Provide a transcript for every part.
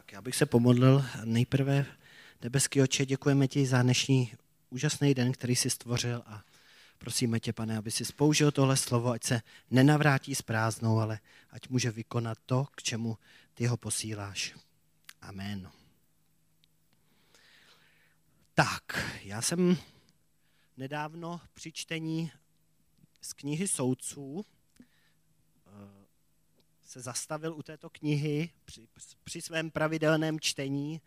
Tak já bych se pomodlil nejprve. Nebeský Otče, děkujeme ti za dnešní úžasný den, který jsi stvořil a prosíme tě, Pane, aby jsi použil tohle slovo, ať se nenavrátí s prázdnou, ale ať může vykonat to, k čemu ty ho posíláš. Amen. Tak, já jsem nedávno při čtení z knihy Soudců se zastavil u této knihy při svém pravidelném čtení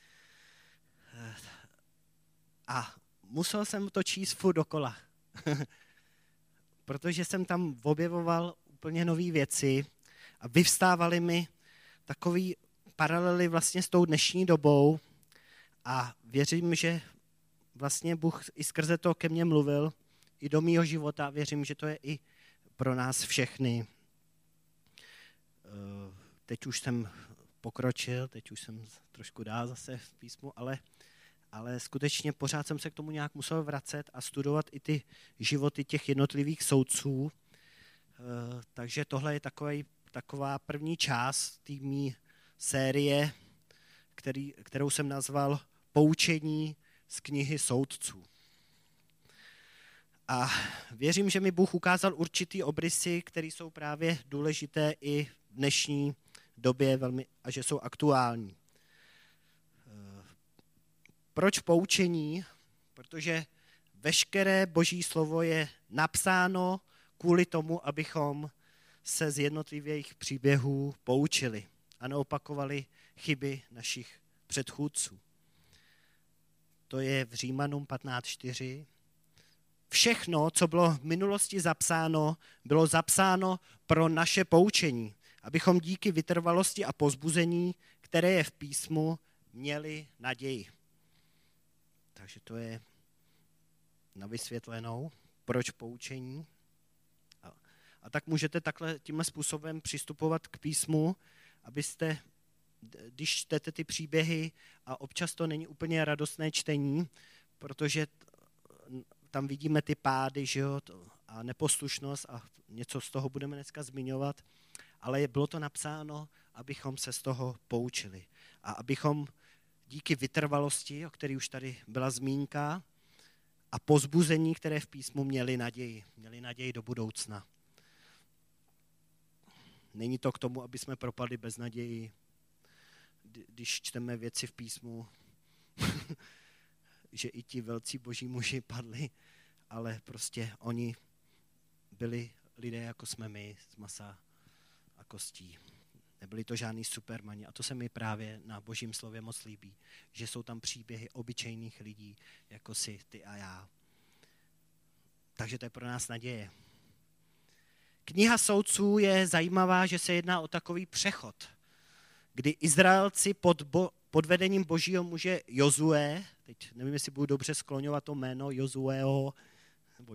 a musel jsem to číst furt dokola, protože jsem tam objevoval úplně nové věci a vyvstávaly mi takové paralely vlastně s tou dnešní dobou a věřím, že vlastně Bůh i skrze to ke mně mluvil i do mýho života. Věřím, že to je i pro nás všechny. Teď už jsem pokročil, teď už jsem trošku dál zase v písmu, ale skutečně pořád jsem se k tomu nějak musel vracet a studovat i ty životy těch jednotlivých soudců. Takže tohle je taková první část té mý série, kterou jsem nazval Poučení z knihy Soudců. A věřím, že mi Bůh ukázal určitý obrysy, které jsou právě důležité i v dnešní době velmi, a že jsou aktuální. Proč poučení? Protože veškeré Boží slovo je napsáno kvůli tomu, abychom se z jednotlivých příběhů poučili a neopakovali chyby našich předchůdců. To je v Římanům 15:4. Všechno, co bylo v minulosti zapsáno, bylo zapsáno pro naše poučení, abychom díky vytrvalosti a povzbuzení, které je v písmu, měli naději. Takže to je na vysvětlenou, proč poučení. A tak můžete tímhle způsobem přistupovat k písmu, abyste, když čtete ty příběhy, a občas to není úplně radostné čtení, protože tam vidíme ty pády, že jo, a neposlušnost a něco z toho budeme dneska zmiňovat, ale bylo to napsáno, abychom se z toho poučili a abychom díky vytrvalosti, o které už tady byla zmínka, a povzbuzení, které v písmu měli naději do budoucna. Není to k tomu, aby jsme propadli bez naději, když čteme věci v písmu, že i ti velcí boží muži padli, ale prostě oni byli lidé, jako jsme my, z masa a kostí. Nebyli to žádný supermani a to se mi právě na Božím slově moc líbí, že jsou tam příběhy obyčejných lidí, jako si ty a já. Takže to je pro nás naděje. Kniha Soudců je zajímavá, že se jedná o takový přechod, kdy Izraelci pod vedením božího muže Jozue, teď nevím, jestli budu dobře skloňovat to jméno Jozueho, nebo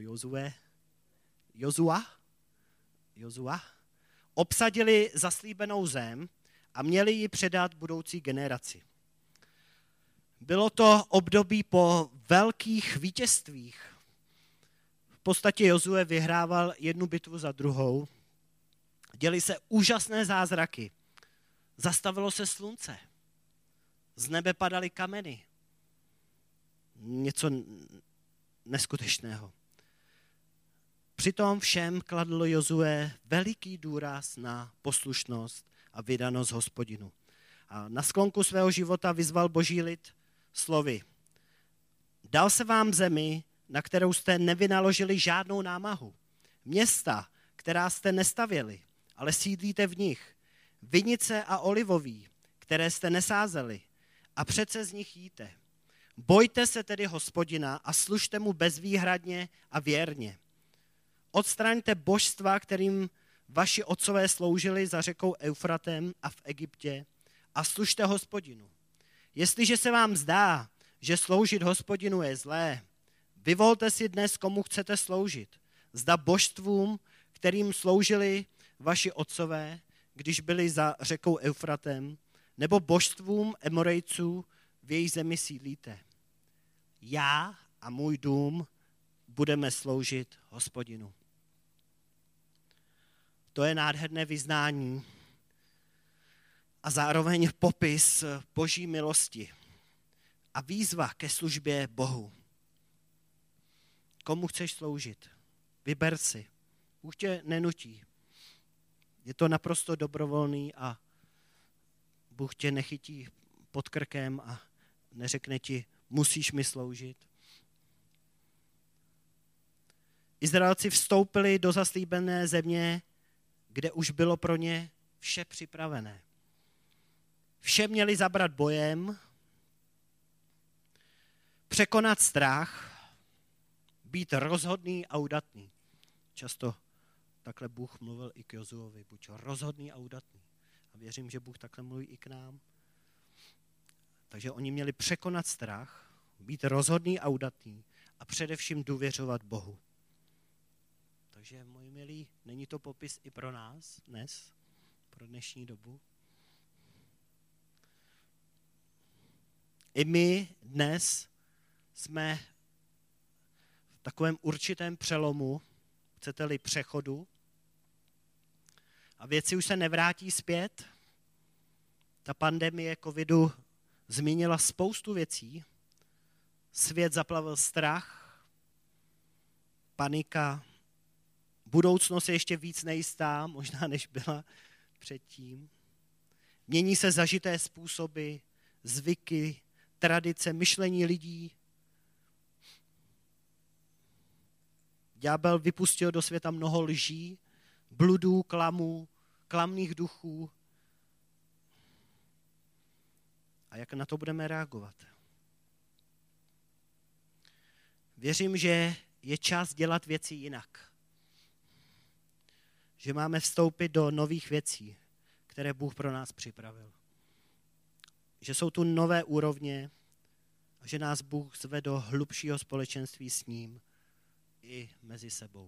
Jozua, obsadili zaslíbenou zem a měli ji předat budoucí generaci. Bylo to období po velkých vítězstvích. V podstatě Jozue vyhrával jednu bitvu za druhou. Děly se úžasné zázraky. Zastavilo se slunce. Z nebe padaly kameny. Něco neskutečného. Přitom všem kladl Jozue veliký důraz na poslušnost a vydanost Hospodinu. A na sklonku svého života vyzval boží lid slovy. Dal se vám zemi, na kterou jste nevynaložili žádnou námahu. Města, která jste nestavěli, ale sídlíte v nich. Vinice a olivoví, které jste nesázeli, a přece z nich jíte. Bojte se tedy Hospodina a služte mu bezvýhradně a věrně. Odstraňte božstva, kterým vaši otcové sloužili za řekou Eufratem a v Egyptě, a služte Hospodinu. Jestliže se vám zdá, že sloužit Hospodinu je zlé, vyvolte si dnes, komu chcete sloužit. Zda božstvům, kterým sloužili vaši otcové, když byli za řekou Eufratem, nebo božstvům Emorejců, v jejich zemi sídlíte. Já a můj dům budeme sloužit Hospodinu. To je nádherné vyznání. a zároveň popis Boží milosti a výzva ke službě Bohu. Komu chceš sloužit? Vyber si. Bůh tě nenutí. Je to naprosto dobrovolný a Bůh tě nechytí pod krkem a neřekne ti, musíš mi sloužit. Izraelci vstoupili do zaslíbené země, kde už bylo pro ně vše připravené. Vše měli zabrat bojem, překonat strach, být rozhodný a udatný. Často takhle Bůh mluvil i k Jozuovi, buď rozhodný a udatný. A věřím, že Bůh takhle mluví i k nám. Takže oni měli překonat strach, být rozhodný a udatný a především důvěřovat Bohu. Takže, moji milí, není to popis i pro nás dnes, pro dnešní dobu? I my dnes jsme v takovém určitém přelomu, chcete-li přechodu, a věci už se nevrátí zpět. Ta pandemie covidu změnila spoustu věcí. Svět zaplavil strach, panika, budoucnost je ještě víc nejistá, možná než byla předtím. Mění se zažité způsoby, zvyky, tradice, myšlení lidí. Ďábel vypustil do světa mnoho lží, bludů, klamů, klamných duchů. A jak na to budeme reagovat? Věřím, že je čas dělat věci jinak. Že máme vstoupit do nových věcí, které Bůh pro nás připravil. Že jsou tu nové úrovně a že nás Bůh zve do hlubšího společenství s ním i mezi sebou.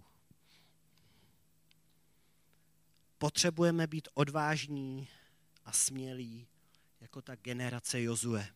Potřebujeme být odvážní a smělí jako ta generace Jozue.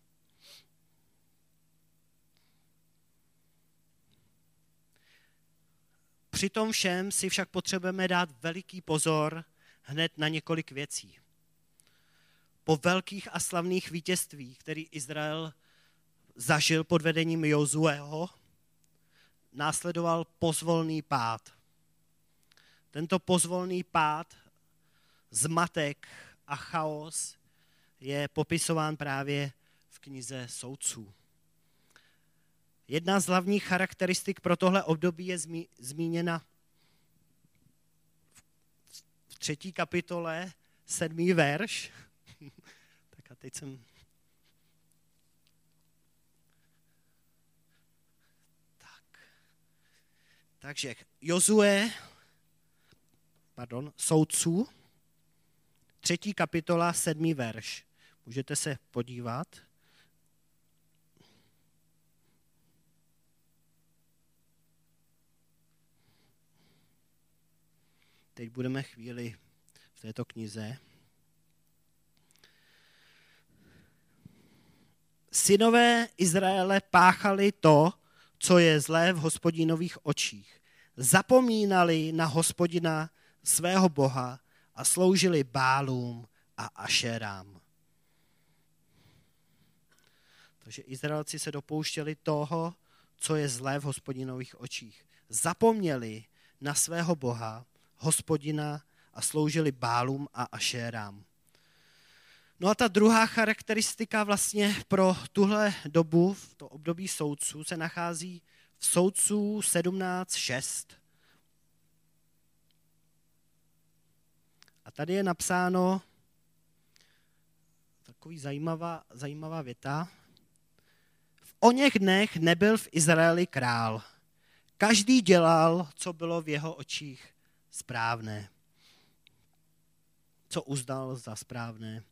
Při tom všem si však potřebujeme dát veliký pozor hned na několik věcí. Po velkých a slavných vítězstvích, který Izrael zažil pod vedením Jozueho, následoval pozvolný pád. Tento pozvolný pád, zmatek a chaos je popisován právě v knize Soudců. Jedna z hlavních charakteristik pro tohle období je zmíněna v 3. kapitole, 7. verš. Tak a teď jsem... Takže Soudců, 3. kapitola, 7. verš. Můžete se podívat. Teď budeme chvíli v této knize. Synové Izraele páchali to, co je zlé v Hospodinových očích. Zapomínali na Hospodina, svého Boha, a sloužili Bálům a Ašerám. Takže Izraelci se dopouštěli toho, co je zlé v Hospodinových očích. Zapomněli na svého Boha, Hospodina, a sloužili Bálům a Ašerám. No a ta druhá charakteristika vlastně pro tuhle dobu, v to období soudců, se nachází v Soudců 17.6. A tady je napsáno takový zajímavá věta. V oněch dnech nebyl v Izraeli král. Každý dělal, co bylo v jeho očích správné. Co uznal za správné.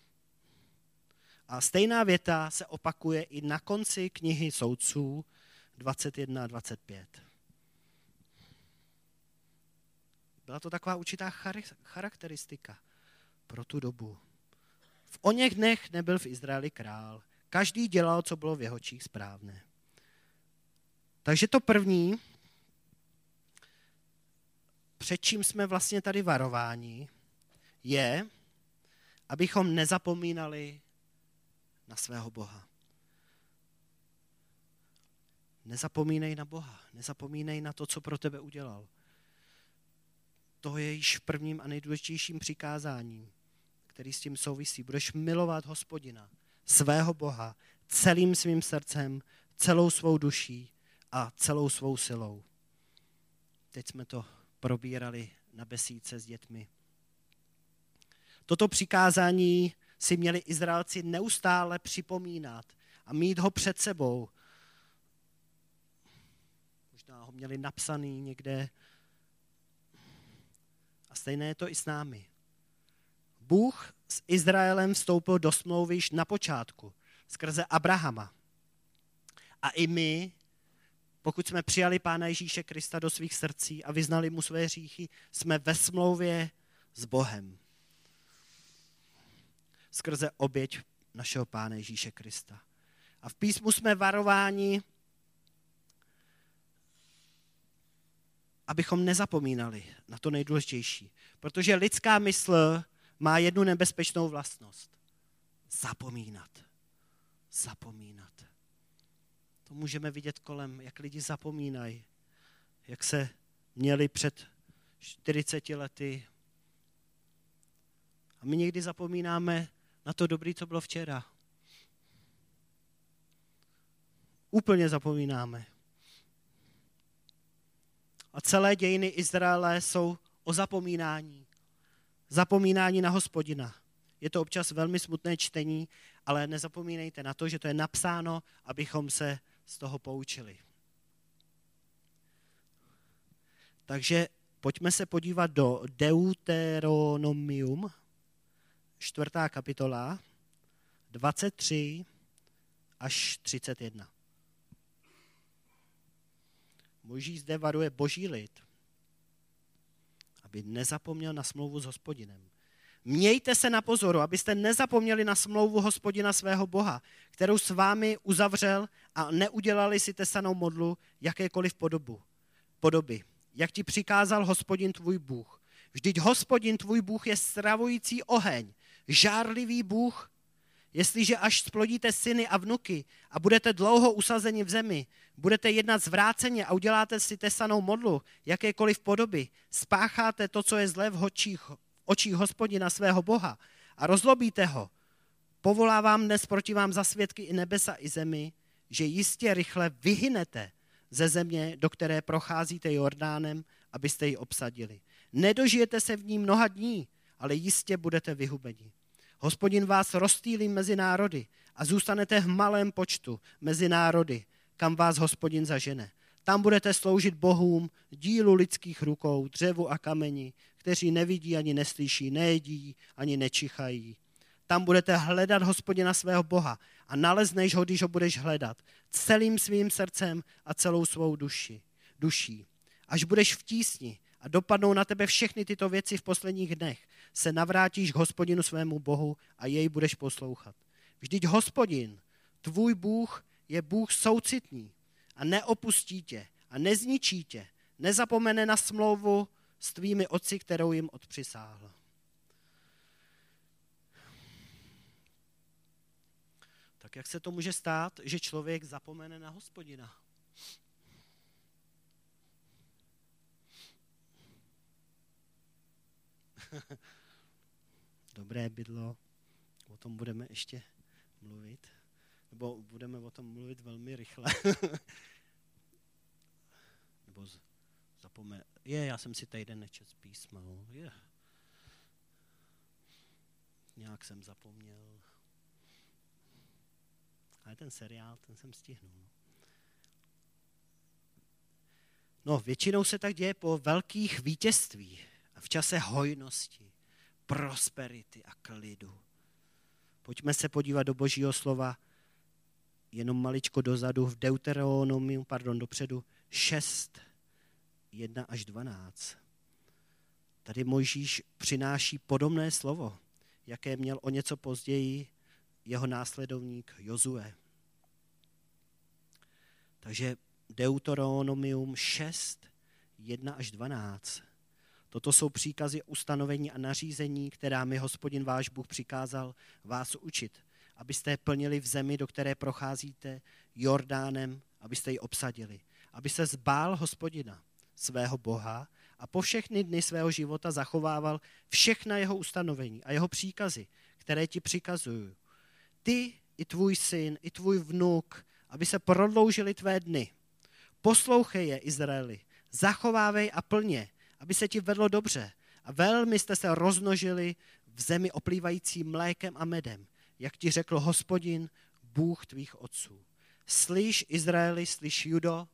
A stejná věta se opakuje i na konci knihy Soudců 21 a 25. Byla to taková určitá charakteristika pro tu dobu. V oněch dnech nebyl v Izraeli král. Každý dělal, co bylo v jeho očích správné. Takže to první, před čím jsme vlastně tady varováni, je, abychom nezapomínali na svého Boha. Nezapomínej na Boha, nezapomínej na to, co pro tebe udělal. To je již v prvním a nejdůležitějším přikázáním, který s tím souvisí. Budeš milovat Hospodina, svého Boha, celým svým srdcem, celou svou duší a celou svou silou. Teď jsme to probírali na besídce s dětmi. Toto přikázání si měli Izraelci neustále připomínat a mít ho před sebou. Možná ho měli napsaný někde. A stejné je to i s námi. Bůh s Izraelem vstoupil do smlouvy již na počátku, skrze Abrahama. A i my, pokud jsme přijali Pána Ježíše Krista do svých srdcí a vyznali mu své hříchy, jsme ve smlouvě s Bohem. Skrze oběť našeho Pána Ježíše Krista. A v písmu jsme varováni, abychom nezapomínali na to nejdůležitější. Protože lidská mysl má jednu nebezpečnou vlastnost. Zapomínat. Zapomínat. To můžeme vidět kolem, jak lidi zapomínají, jak se měli před 40 lety. A my někdy zapomínáme na to dobré, co bylo včera. Úplně zapomínáme. A celé dějiny Izraele jsou o zapomínání. Zapomínání na Hospodina. Je to občas velmi smutné čtení, ale nezapomínejte na to, že to je napsáno, abychom se z toho poučili. Takže pojďme se podívat do Deuteronomium, 4. kapitola, 23 až 31. Mojžíš zde varuje boží lid, aby nezapomněl na smlouvu s Hospodinem. Mějte se na pozoru, abyste nezapomněli na smlouvu Hospodina svého Boha, kterou s vámi uzavřel a neudělali si tesanou modlu jakékoliv podoby, jak ti přikázal Hospodin tvůj Bůh. Vždyť Hospodin tvůj Bůh je stravující oheň, žárlivý Bůh. Jestliže až splodíte syny a vnuky a budete dlouho usazeni v zemi, budete jednat zvráceně a uděláte si tesanou modlu jakékoliv podoby, spácháte to, co je zlé v očích Hospodina svého Boha a rozlobíte ho, povolávám dnes proti vám za svědky i nebesa i zemi, že jistě rychle vyhynete ze země, do které procházíte Jordánem, abyste ji obsadili. Nedožijete se v ní mnoha dní, ale jistě budete vyhubeni. Hospodin vás rozptýlí mezi národy a zůstanete v malém počtu mezi národy, kam vás Hospodin zažene. Tam budete sloužit bohům, dílu lidských rukou, dřevu a kameni, kteří nevidí ani neslyší, nejedí ani nečichají. Tam budete hledat Hospodina svého Boha a nalezneš ho, když ho budeš hledat, celým svým srdcem a celou svou duší. Až budeš v tísni a dopadnou na tebe všechny tyto věci v posledních dnech, se navrátíš k Hospodinu svému Bohu a jej budeš poslouchat. Vždyť Hospodin, tvůj Bůh, je Bůh soucitný a neopustí tě a nezničí tě, nezapomene na smlouvu s tvými otci, kterou jim odpřisáhl. Tak jak se to může stát, že člověk zapomene na Hospodina? Dobré bydlo, o tom budeme ještě mluvit, nebo budeme o tom mluvit velmi rychle. Nebo já jsem si týden nečet písma. Nějak jsem zapomněl. Ale ten seriál, ten jsem stihnul. No, většinou se tak děje po velkých vítězstvích a v čase hojnosti, prosperity a klidu. Pojďme se podívat do Božího slova jenom maličko dozadu v Deuteronomiu, dopředu 6, 1 až 12. Tady Mojžíš přináší podobné slovo, jaké měl o něco později jeho následovník Jozue. Takže Deuteronomium 6, 1 až 12. Toto jsou příkazy, ustanovení a nařízení, která mi Hospodin váš Bůh přikázal vás učit, abyste je plnili v zemi, do které procházíte Jordánem, abyste ji obsadili. Aby se zbál Hospodina, svého Boha, a po všechny dny svého života zachovával všechna jeho ustanovení a jeho příkazy, které ti přikazuju. Ty i tvůj syn, i tvůj vnuk, aby se prodloužily tvé dny. Poslouchej je, Izraeli, zachovávej a plně, aby se ti vedlo dobře a velmi jste se rozmnožili v zemi oplývající mlékem a medem, jak ti řekl Hospodin, Bůh tvých otců. Slyš, Izraeli, slyš, Judo,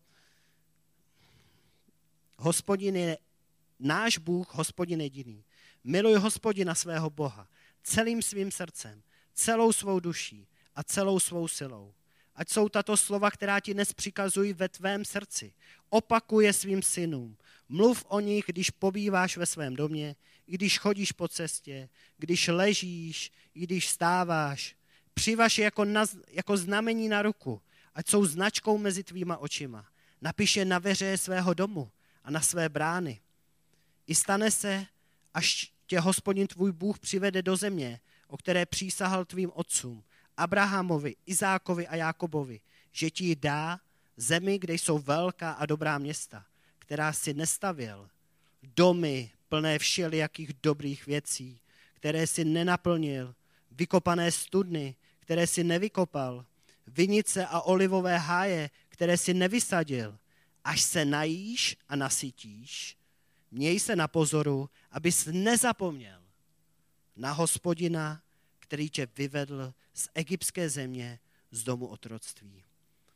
Hospodin je náš Bůh, Hospodin jediný. Miluj Hospodina svého Boha celým svým srdcem, celou svou duší a celou svou silou. Ať jsou tato slova, která ti dnes přikazují ve tvém srdci. Opakuje svým synům. Mluv o nich, když pobýváš ve svém domě, i když chodíš po cestě, když ležíš, i když stáváš. Přivaž je jako znamení na ruku, ať jsou značkou mezi tvýma očima. Napiš je na veře svého domu a na své brány. I stane se, až tě Hospodin tvůj Bůh přivede do země, o které přísahal tvým otcům, Abrahamovi, Izákovi a Jákobovi, že ti ji dá zemi, kde jsou velká a dobrá města, která si nestavěl, domy plné všelijakých dobrých věcí, které si nenaplnil, vykopané studny, které si nevykopal, vinice a olivové háje, které si nevysadil, až se najíš a nasytíš, měj se na pozoru, abys nezapomněl na Hospodina, který tě vyvedl z egyptské země, z domu otroctví.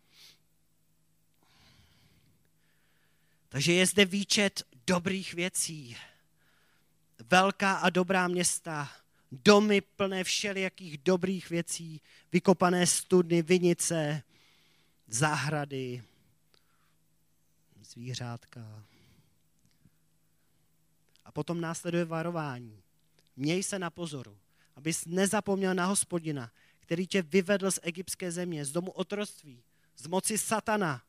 Takže je zde výčet dobrých věcí. Velká a dobrá města, domy plné všelijakých dobrých věcí, vykopané studny, vinice, zahrady, zvířátka. A potom následuje varování. Měj se na pozoru, abys nezapomněl na Hospodina, který tě vyvedl z egyptské země, z domu otroctví, z moci satana.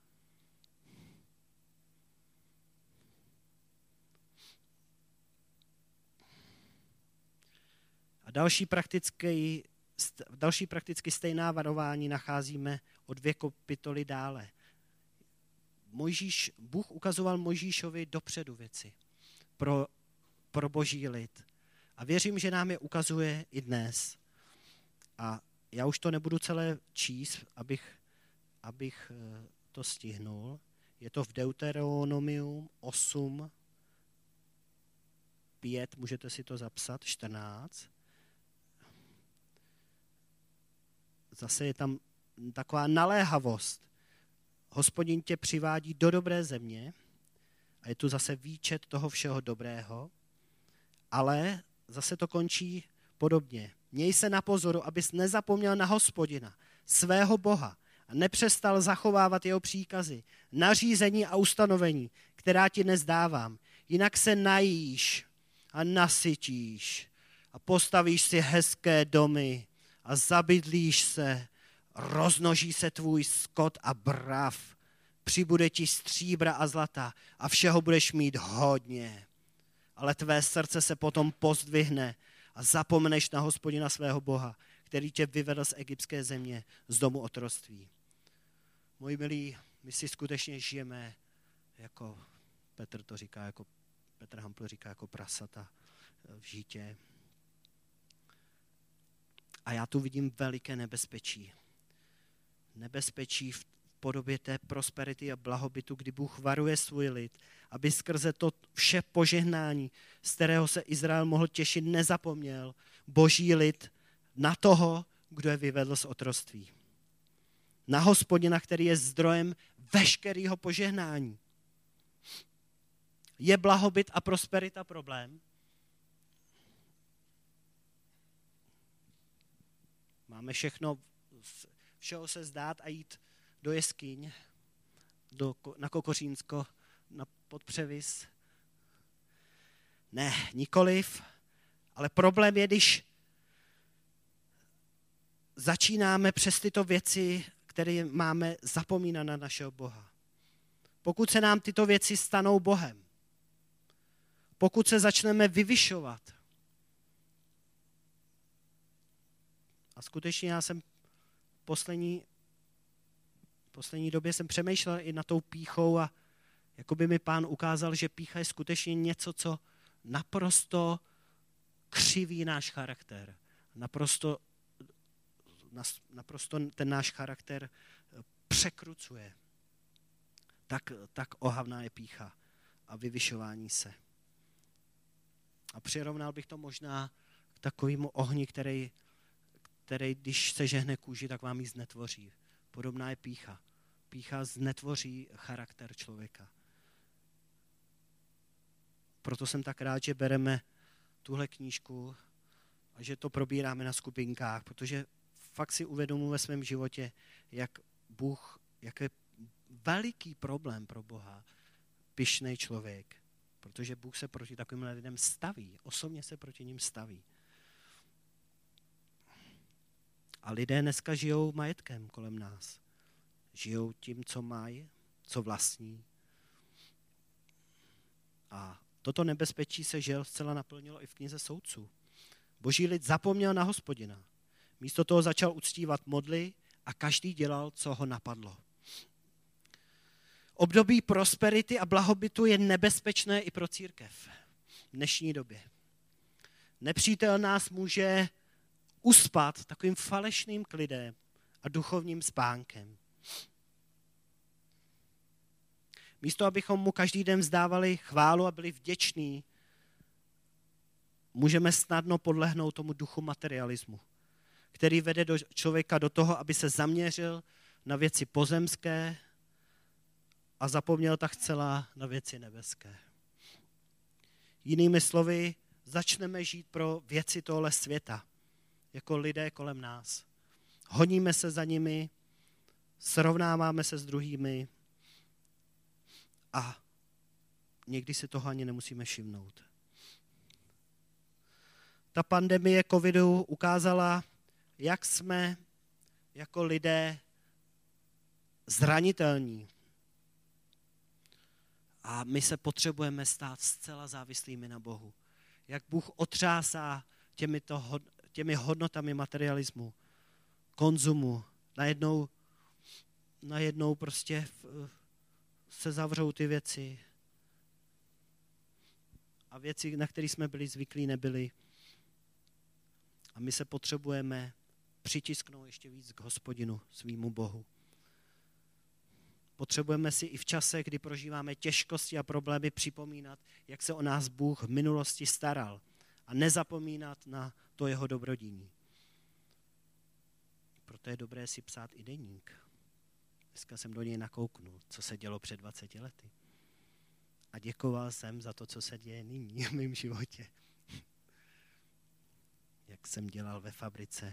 A další prakticky stejná varování nacházíme o 2 kapitoly dále. Bůh ukazoval Mojžíšovi dopředu věci pro boží lid. A věřím, že nám je ukazuje i dnes. A já už to nebudu celé číst, abych to stihnul. Je to v Deuteronomium 8, 5, můžete si to zapsat, 14. Zase je tam taková naléhavost. Hospodin tě přivádí do dobré země a je tu zase výčet toho všeho dobrého, ale zase to končí podobně. Měj se na pozoru, abys nezapomněl na Hospodina, svého Boha, a nepřestal zachovávat jeho příkazy, nařízení a ustanovení, která ti dnes dávám. Jinak se najíš a nasytíš a postavíš si hezké domy a zabydlíš se, rozmnoží se tvůj skot a brav, přibude ti stříbra a zlata a všeho budeš mít hodně. Ale tvé srdce se potom pozdvihne a zapomeneš na Hospodina svého Boha, který tě vyvedl z egyptské země, z domu otroctví. Moji milí, my si skutečně žijeme, jako Petr Hampl říká, jako prasata v žítě. A já tu vidím veliké nebezpečí. Nebezpečí v podobě té prosperity a blahobytu, kdy Bůh varuje svůj lid, aby skrze to vše požehnání, z kterého se Izrael mohl těšit, nezapomněl boží lid na toho, kdo je vyvedl z otroctví. Na Hospodina, který je zdrojem veškerého požehnání. Je blahobyt a prosperita problém? Máme všeho se zdát a jít do jeskyň, na Kokořínsko, na Podpřevis. Ne, nikoliv, ale problém je, když začínáme přes tyto věci, které máme, zapomínat na našeho Boha. Pokud se nám tyto věci stanou Bohem, pokud se začneme vyvyšovat. A skutečně já jsem poslední době jsem přemýšlel i nad tou pýchou a jakoby mi Pán ukázal, že pýcha je skutečně něco, co naprosto křiví náš charakter. Naprosto ten náš charakter překrucuje. Tak ohavná je pýcha a vyvyšování se. A přirovnal bych to možná k takovému ohni, který když se žehne kůži, tak vám ji znetvoří. Podobná je pýcha. Pýcha znetvoří charakter člověka. Proto jsem tak rád, že bereme tuhle knížku a že to probíráme na skupinkách, protože fakt si uvědomuji ve svém životě, jak je veliký problém pro Boha pyšnej člověk, protože Bůh se proti takovým lidem staví, osobně se proti nim staví. A lidé dneska žijou majetkem kolem nás. Žijou tím, co mají, co vlastní. A toto nebezpečí se žel zcela naplnilo i v knize Soudců. Boží lid zapomněl na Hospodina. Místo toho začal uctívat modly a každý dělal, co ho napadlo. Období prosperity a blahobytu je nebezpečné i pro církev v dnešní době. Nepřítel nás může uspat takovým falešným klidem a duchovním spánkem. Místo, abychom mu každý den vzdávali chválu a byli vděční, můžeme snadno podlehnout tomu duchu materialismu, který vede člověka do toho, aby se zaměřil na věci pozemské a zapomněl tak zcela na věci nebeské. Jinými slovy, začneme žít pro věci tohle světa, jako lidé kolem nás. Honíme se za nimi, srovnáváme se s druhými a někdy si toho ani nemusíme všimnout. Ta pandemie covidu ukázala, jak jsme jako lidé zranitelní. A my se potřebujeme stát zcela závislými na Bohu. Jak Bůh otřásá těmi hodnotami materialismu, konzumu. Najednou prostě se zavřou ty věci. A věci, na které jsme byli zvyklí, nebyly. A my se potřebujeme přitisknout ještě víc k Hospodinu, svýmu Bohu. Potřebujeme si i v čase, kdy prožíváme těžkosti a problémy, připomínat, jak se o nás Bůh v minulosti staral a nezapomínat na to jeho dobrodiní. Proto je dobré si psát i deník. Dneska jsem do něj nakouknul, co se dělo před 20 lety. A děkoval jsem za to, co se děje nyní v mém životě. Jak jsem dělal ve fabrice.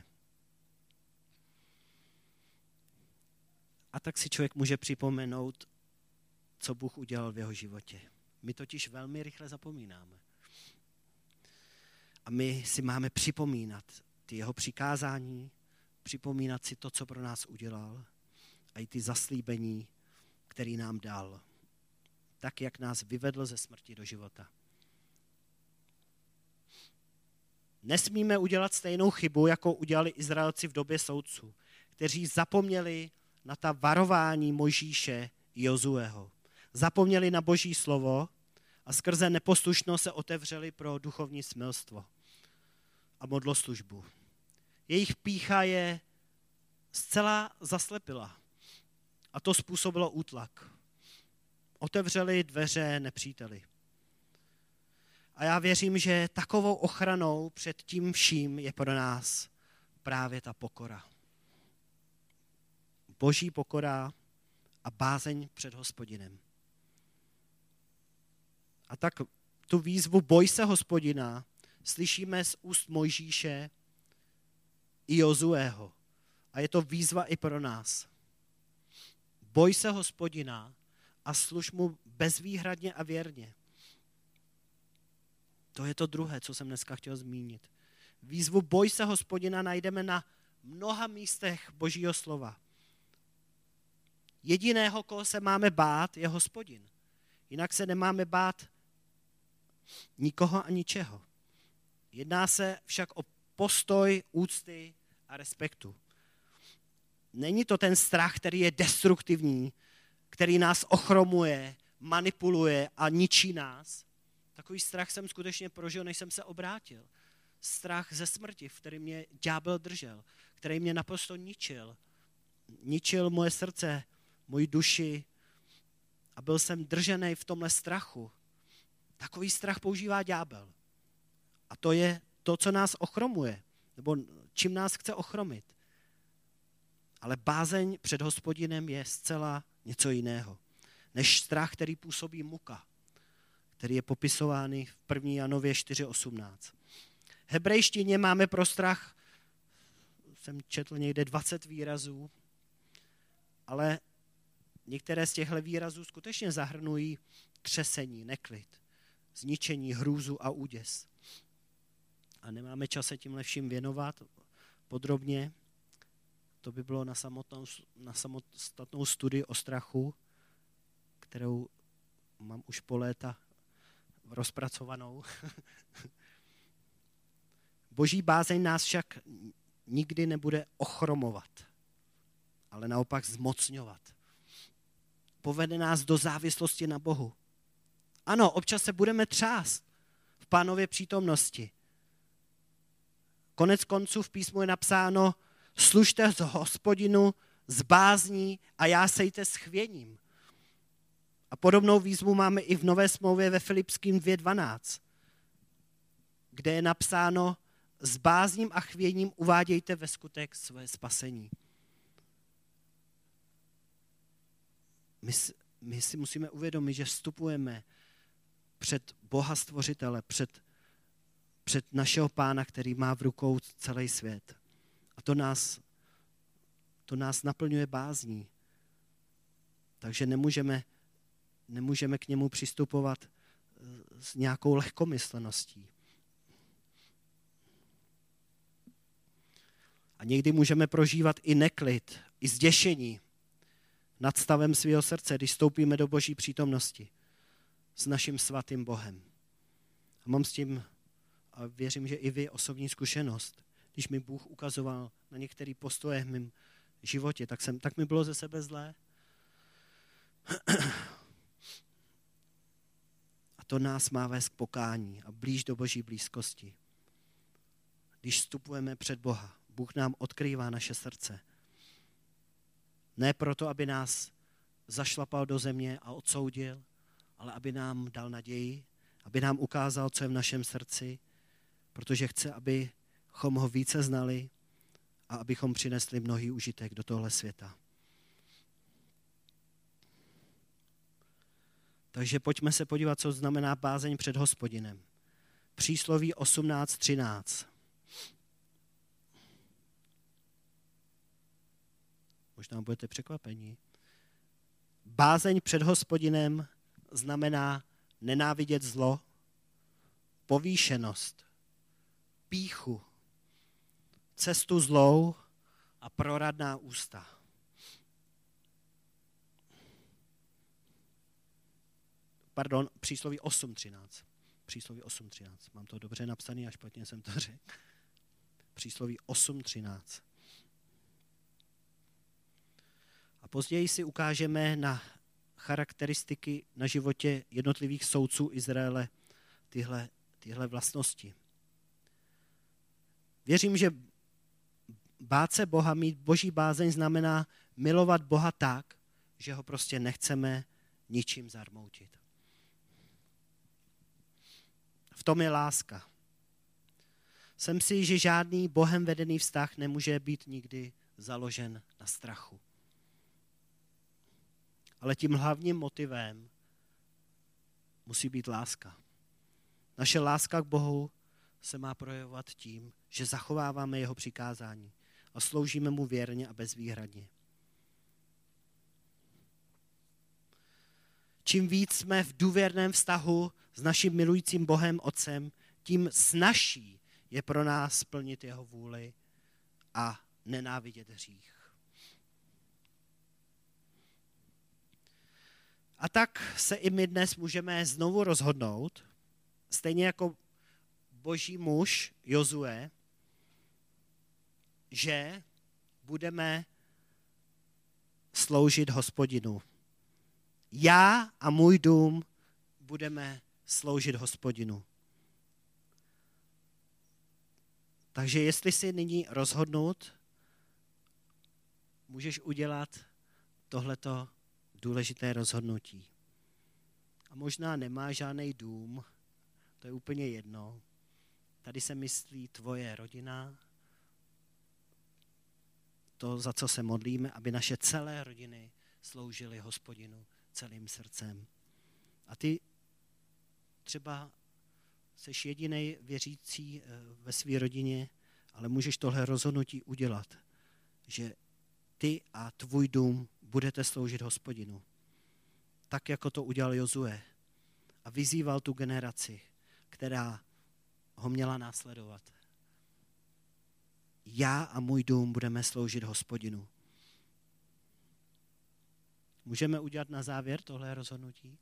A tak si člověk může připomenout, co Bůh udělal v jeho životě. My totiž velmi rychle zapomínáme. A my si máme připomínat ty jeho přikázání, připomínat si to, co pro nás udělal a i ty zaslíbení, který nám dal. Tak, jak nás vyvedl ze smrti do života. Nesmíme udělat stejnou chybu, jako udělali Izraelci v době soudců, kteří zapomněli na ta varování Mojžíše i Jozueho. Zapomněli na Boží slovo a skrze neposlušnost se otevřeli pro duchovní smilstvo a modloslužbu. Jejich pýcha je zcela zaslepila a to způsobilo útlak. Otevřeli dveře nepříteli. A já věřím, že takovou ochranou před tím vším je pro nás právě ta pokora. Boží pokora a bázeň před Hospodinem. A tak tu výzvu boj se Hospodina slyšíme z úst Mojžíše i Jozueho. A je to výzva i pro nás. Boj se Hospodina a služ mu bezvýhradně a věrně. To je to druhé, co jsem dneska chtěl zmínit. Výzvu boj se Hospodina najdeme na mnoha místech Božího slova. Jediného, koho se máme bát, je Hospodin. Jinak se nemáme bát nikoho a ničeho. Jedná se však o postoj úcty a respektu. Není to ten strach, který je destruktivní, který nás ochromuje, manipuluje a ničí nás. Takový strach jsem skutečně prožil, než jsem se obrátil. Strach ze smrti, v kterém mě ďábel držel, který mě naprosto ničil. Ničil moje srdce, moji duši a byl jsem držený v tomhle strachu. Takový strach používá ďábel. A to je to, co nás ochromuje, nebo čím nás chce ochromit. Ale bázeň před Hospodinem je zcela něco jiného, než strach, který působí muka, který je popisovaný v 1. Janově 4.18. V hebrejštině máme pro strach, jsem četl někde 20 výrazů, ale některé z těchto výrazů skutečně zahrnují třesení, neklid, zničení, hrůzu a úděs. A nemáme čas se tímhle vším věnovat podrobně. To by bylo na samostatnou studii o strachu, kterou mám už po léta rozpracovanou. Boží bázeň nás však nikdy nebude ochromovat, ale naopak zmocňovat. Povede nás do závislosti na Bohu. Ano, občas se budeme třást v Pánově přítomnosti. Konec konců v písmu je napsáno: služte Hospodinu s bázní a jásejte s chvěním. A podobnou výzvu máme i v Nové smlouvě ve Filipským 2.12, kde je napsáno: s bázním a chvěním uvádějte ve skutek své spasení. My si musíme uvědomit, že vstupujeme před Boha Stvořitele, před našeho Pána, který má v rukou celý svět. A to nás naplňuje bázní. Takže nemůžeme k němu přistupovat s nějakou lehkomysleností. A někdy můžeme prožívat i neklid, i zděšení nad stavem svého srdce, když vstoupíme do Boží přítomnosti s naším svatým Bohem. A mám s tím, a věřím, že i vy, osobní zkušenost. Když mi Bůh ukazoval na některé postoje v mém životě, tak mi bylo ze sebe zlé. A to nás má vést k pokání a blíž do Boží blízkosti. Když vstupujeme před Boha, Bůh nám odkrývá naše srdce. Ne proto, aby nás zašlapal do země a odsoudil, ale aby nám dal naději, aby nám ukázal, co je v našem srdci, protože chce, abychom ho více znali a abychom přinesli mnohý užitek do tohle světa. Takže pojďme se podívat, co znamená bázeň před Hospodinem. Přísloví 18.13. Možná budete překvapeni. Bázeň před Hospodinem znamená nenávidět zlo, povýšenost, pýchu, cestu zlou a proradná ústa. Pardon, přísloví 8.13. Přísloví 8.13. Mám to dobře napsané a špatně jsem to řekl. Přísloví 8.13. A později si ukážeme na charakteristiky na životě jednotlivých soudců Izraele tyhle vlastnosti. Věřím, že bát se Boha, mít Boží bázeň znamená milovat Boha tak, že ho prostě nechceme ničím zarmoutit. V tom je láska. Jsem si, že žádný Bohem vedený vztah nemůže být nikdy založen na strachu. Ale tím hlavním motivem musí být láska. Naše láska k Bohu se má projevovat tím, že zachováváme jeho přikázání a sloužíme mu věrně a bezvýhradně. Čím víc jsme v důvěrném vztahu s naším milujícím Bohem Otcem, tím snazší je pro nás splnit jeho vůli a nenávidět hřích. A tak se i my dnes můžeme znovu rozhodnout, stejně jako boží muž Jozue, že budeme sloužit Hospodinu. Já a můj dům budeme sloužit Hospodinu. Takže jestli si nyní rozhodnout, můžeš udělat tohleto důležité rozhodnutí. A možná nemá žádný dům, to je úplně jedno. Tady se myslí tvoje rodina, to, za co se modlíme, aby naše celé rodiny sloužily Hospodinu celým srdcem. A ty třeba seš jedinej věřící ve své rodině, ale můžeš tohle rozhodnutí udělat, že ty a tvůj dům budete sloužit Hospodinu. Tak, jako to udělal Jozue. A vyzýval tu generaci, která ho měla následovat. Já a můj dům budeme sloužit Hospodinu. Můžeme udělat na závěr tohle rozhodnutí?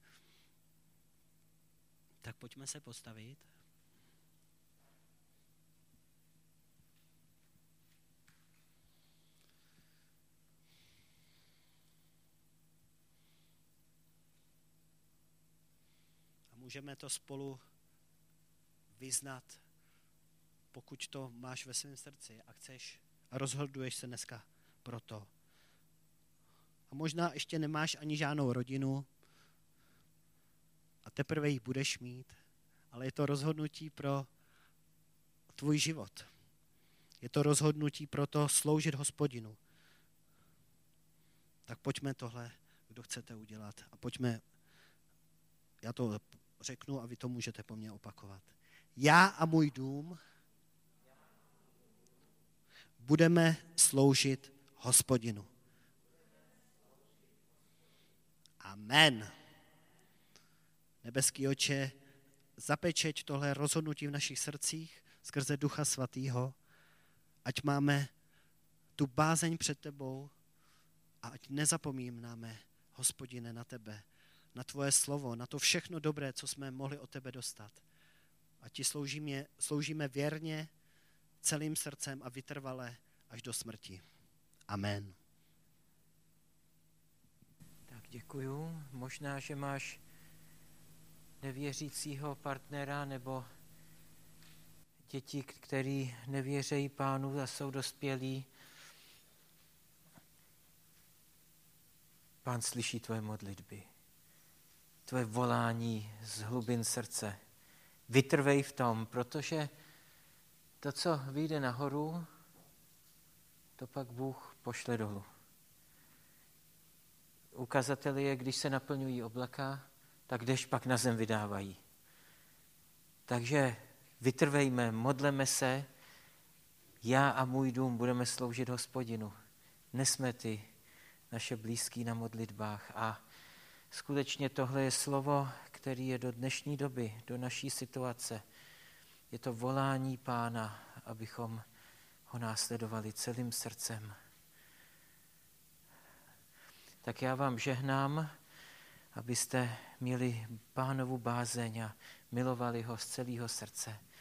Tak pojďme se postavit. A můžeme to spolu vyznat, pokud to máš ve svém srdci a chceš a rozhoduješ se dneska pro to. A možná ještě nemáš ani žádnou rodinu a teprve ji budeš mít, ale je to rozhodnutí pro tvůj život. Je to rozhodnutí pro to sloužit Hospodinu. Tak pojďme tohle, kdo chcete udělat. A pojďme, já to řeknu a vy to můžete po mně opakovat. Já a můj dům budeme sloužit Hospodinu. Amen. Nebeský Otče, zapečeť tohle rozhodnutí v našich srdcích skrze Ducha Svatého, ať máme tu bázeň před tebou a ať nezapomínáme, Hospodine, na tebe, na tvoje slovo, na to všechno dobré, co jsme mohli od tebe dostat. A ti sloužíme věrně, celým srdcem a vytrvale až do smrti. Amen. Tak děkuju. Možná, že máš nevěřícího partnera nebo děti, který nevěří Pánu a jsou dospělí. Pán slyší tvoje modlitby, tvoje volání z hlubin srdce. Vytrvej v tom, protože to, co vyjde nahoru, to pak Bůh pošle dolů. Ukazatel je, když se naplňují oblaka, tak déšť pak na zem vydávají. Takže vytrvejme, modleme se, já a můj dům budeme sloužit Hospodinu. Nesme ty naše blízký na modlitbách a skutečně tohle je slovo, který je do dnešní doby, do naší situace. Je to volání Pána, abychom ho následovali celým srdcem. Tak já vám žehnám, abyste měli Pánovu bázeň a milovali ho z celého srdce.